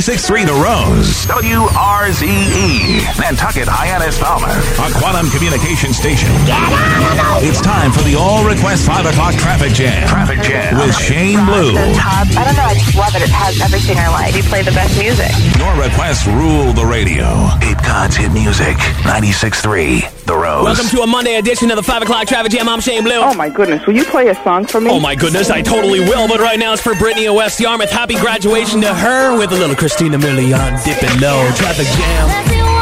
96.3 The Rose. WRZE. Nantucket Hyannis Falmouth. A Quantum Communication Station. It's time for the All Request 5 o'clock Traffic Jam. Traffic Jam with Shane Blue. I don't know, I just love it. It has everything I like. You play the best music. Your requests rule the radio. Cape Cod's hit music. 96.3 The Rose. Welcome to a Monday edition of the 5 o'clock Traffic Jam. I'm Shane Blue. Oh my goodness, will you play a song for me? Oh my goodness, I totally will. But right now it's for Brittany of West Yarmouth. Happy graduation to her with a little Christina Milian dipping low. Traffic Jam.